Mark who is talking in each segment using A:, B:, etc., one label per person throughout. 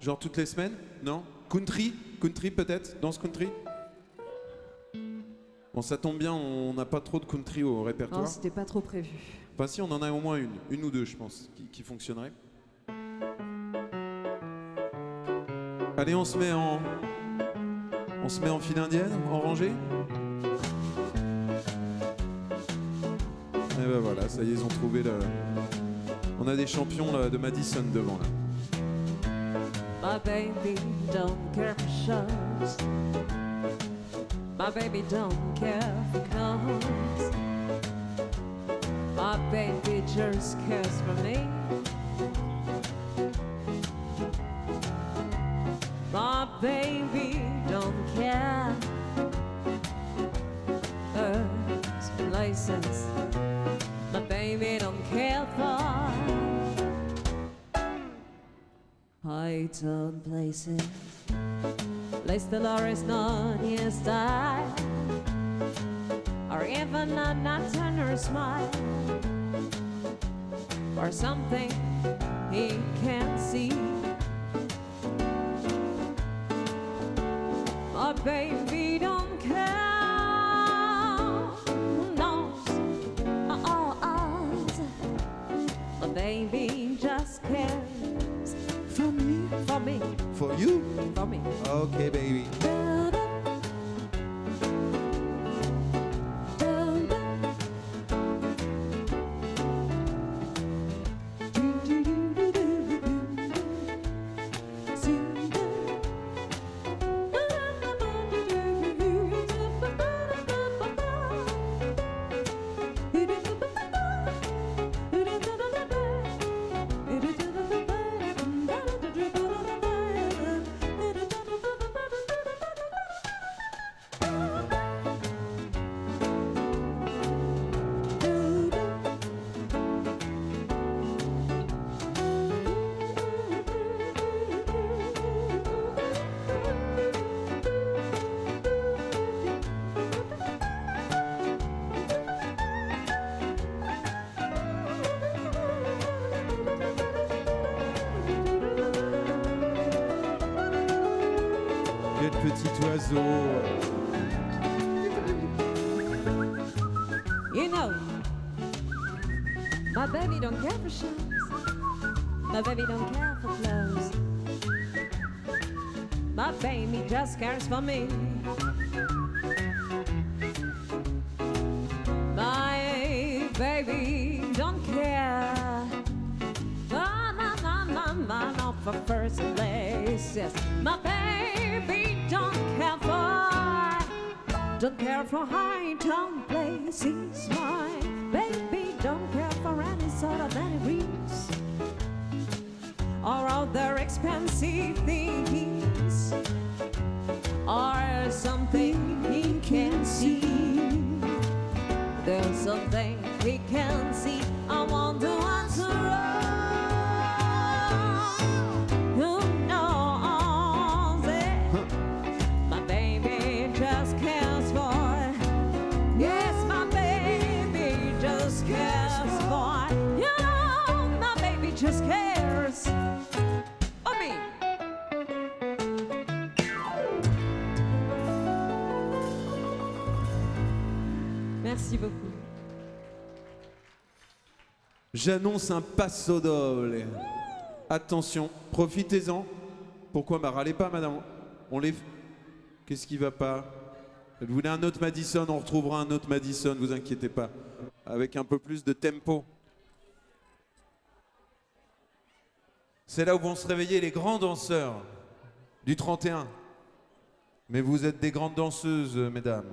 A: Genre toutes les semaines? Non? Country? Country peut-être? Danse country? Bon, ça tombe bien, on n'a pas trop de country au répertoire.
B: Non, c'était pas trop prévu.
A: Enfin si, on en a au moins une ou deux, je pense, qui fonctionnerait. Allez, on se met en file indienne, en rangée. Et ben voilà, ça y est, ils ont trouvé le... On a des champions là, de Madison devant là.
B: My baby don't care for shows. My baby don't care for clothes. My baby just cares for me. My baby don't care for places. My baby don't care for heights and places. Place the Lord is not his style, or even a tender smile, or something he can't see. My baby don't care, knows all odds. My baby just cares
A: For me?
B: for me,
A: For you?
B: for me.
A: Okay, baby. Quel petit oiseau.
B: You know, my baby don't care for shoes. My baby don't care for clothes. My baby just cares for me. My baby don't care. Not for first place. Yes, my baby don't care for high town places. My baby don't care for any sort of vanities or other expensive things or something he can't see. There's something he can't see. I want to answer. Merci beaucoup.
A: J'annonce un passo doble. Attention, profitez-en. Pourquoi? Bah râlez pas, madame. On les... Qu'est-ce qui va pas? Vous voulez un autre Madison? On retrouvera un autre Madison, vous inquiétez pas. Avec un peu plus de tempo. C'est là où vont se réveiller les grands danseurs du 31. Mais vous êtes des grandes danseuses, mesdames.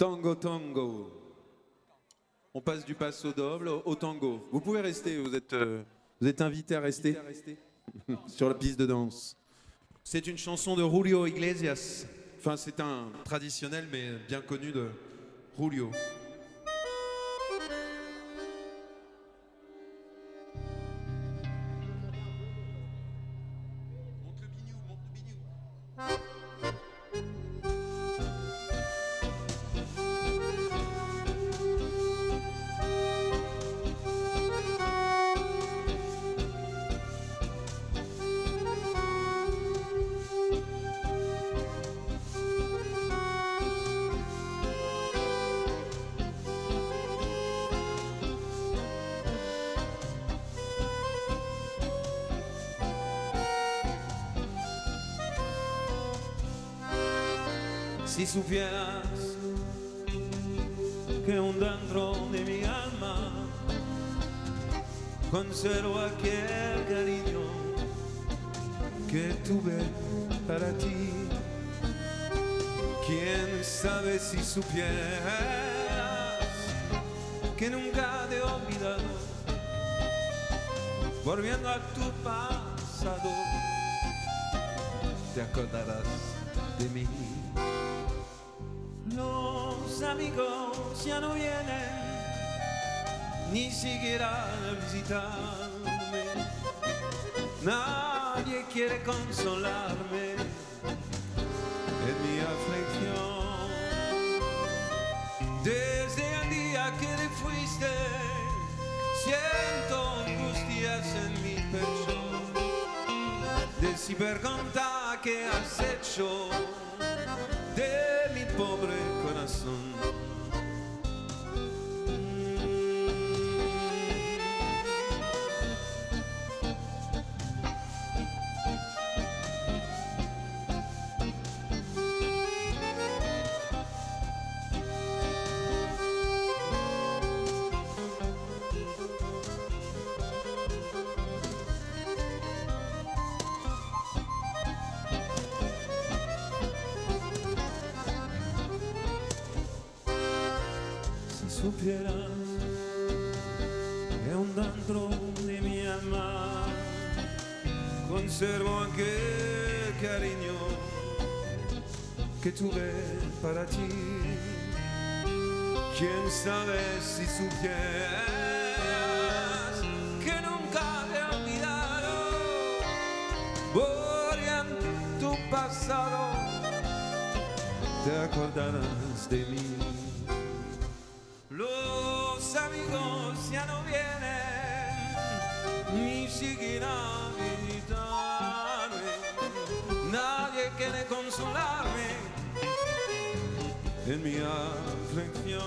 A: Tango, tango. On passe du passo doble au tango. Vous pouvez rester, vous êtes invité à rester sur la piste de danse. C'est une chanson de Julio Iglesias. Enfin, c'est un traditionnel, mais bien connu de Julio.
C: Si supieras que aún dentro de mi alma conservo aquel cariño que tuve para ti. Quién sabe si supieras que nunca te he olvidado, volviendo a tu pasado, te acordarás de mí. Los amigos ya no vienen ni siquiera a visitarme. Nadie quiere consolarme en mi aflicción. Desde el día que te fuiste, siento angustias en mi pecho de saber contar qué has hecho de mi pobre corazón. Supieras que aún dentro de mi alma conservo aquel cariño que tuve para ti. Quién sabe si supieras que nunca te he olvidado, volviendo en tu pasado, te acordarás de mí. Los amigos ya no vienen ni siquiera a visitarme. Nadie quiere consolarme en mi aflicción.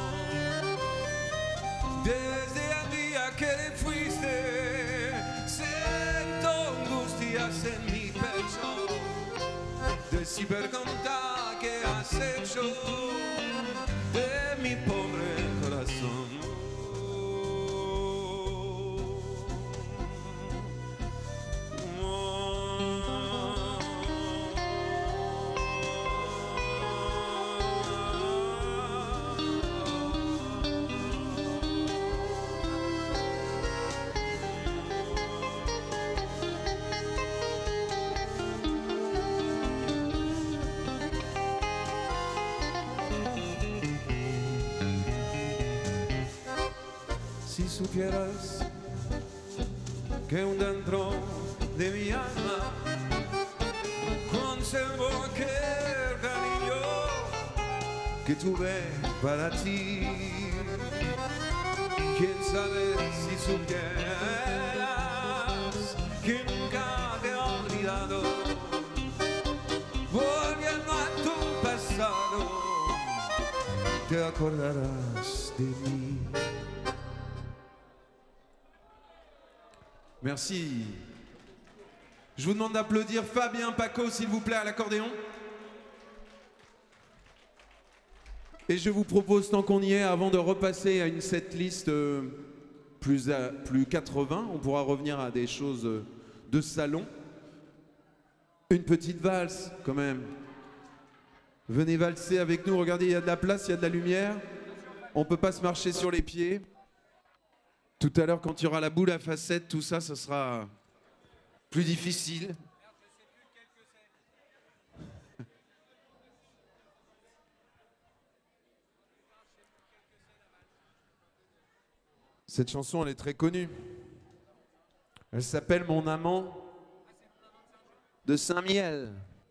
C: Desde el día que te fuiste, siento angustias en mi pecho de saber contar qué has hecho de mi pobre corazón. Si supieras que aún dentro de mi alma conservo aquel cariño que tuve para ti. Quién sabe si supieras que nunca te he olvidado, volviendo a tu pasado, te acordarás de mí.
A: Merci. Je vous demande d'applaudir Fabien Paco, s'il vous plaît, à l'accordéon. Et je vous propose, tant qu'on y est, avant de repasser à une setlist plus 80, on pourra revenir à des choses de salon. Une petite valse, quand même. Venez valser avec nous, regardez, il y a de la place, il y a de la lumière. On peut pas se marcher sur les pieds. Tout à l'heure, quand il y aura la boule à facettes, tout ça, ça sera plus difficile. Cette chanson, elle est très connue. Elle s'appelle Mon amant de Saint-Miel.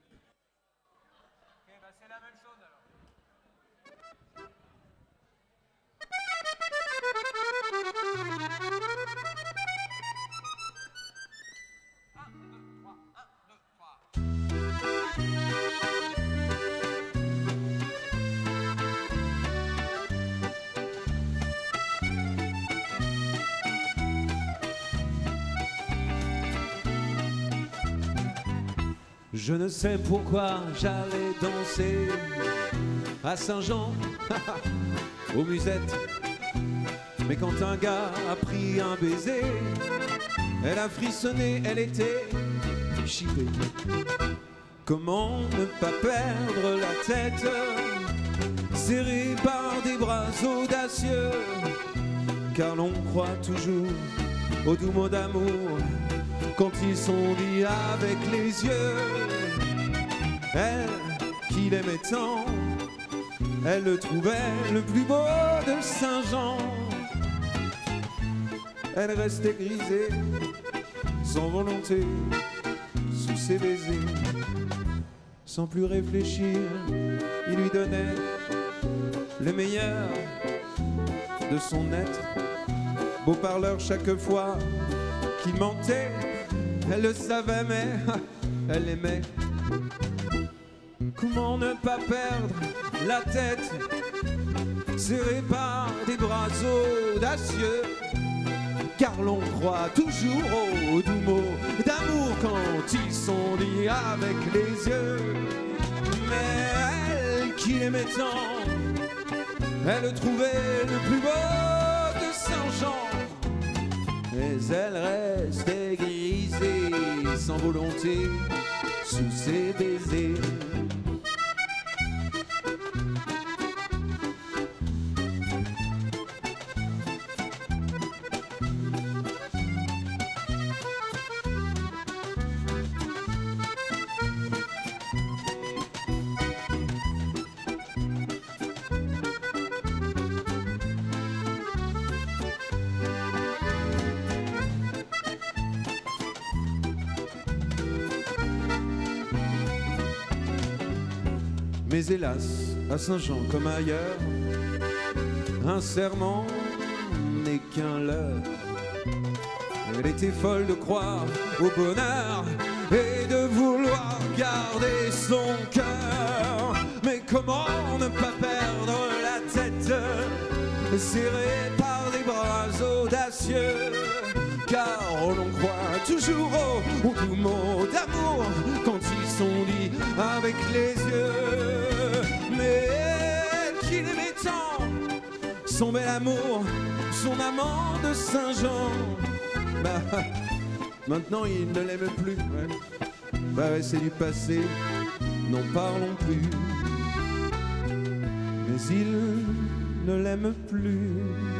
C: Je ne sais pourquoi j'allais danser à Saint-Jean, aux musettes. Mais quand un gars a pris un baiser, elle a frissonné, elle était chippée. Comment ne pas perdre la tête, serrée par des bras audacieux, car l'on croit toujours aux doux mots d'amour quand ils sont dits avec les yeux. Elle, qui l'aimait tant, elle le trouvait le plus beau de Saint-Jean. Elle restait grisée, sans volonté, sous ses baisers. Sans plus réfléchir, il lui donnait le meilleur de son être. Beau parleur chaque fois qu'il mentait, elle le savait mais elle l'aimait. Comment ne pas perdre la tête, serrée par des bras audacieux, car l'on croit toujours aux doux mots d'amour quand ils sont dits avec les yeux. Mais elle qui l'aimait tant, elle le trouvait le plus beau de Saint-Jean. Mais elle restait grisée, sans volonté, sous ses baisers.
A: Mais hélas, à Saint-Jean comme ailleurs, un serment n'est qu'un leurre. Elle était folle de croire au bonheur et de vouloir garder son cœur. Mais comment ne pas perdre la tête, serrée par des bras audacieux, car l'on croit toujours aux doux mots d'amour quand ils sont dits avec les yeux. Mais elle qui l'aimait tant, son bel amour, son amant de Saint-Jean, bah, maintenant il ne l'aime plus. Ouais. Bah ouais, c'est du passé, n'en parlons plus. Mais il ne l'aime plus.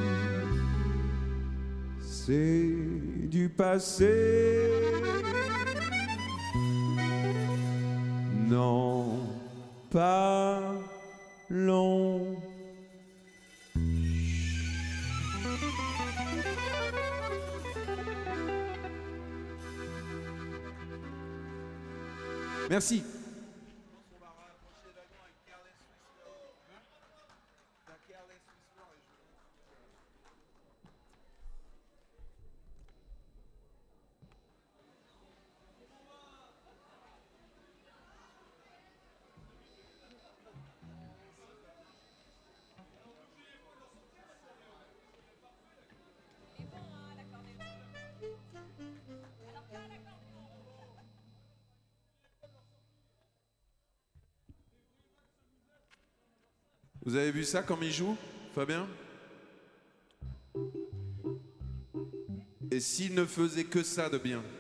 A: C'est du passé, n'en parlons. Merci. Vous avez vu ça comme il joue, Fabien? Et s'il ne faisait que ça de bien?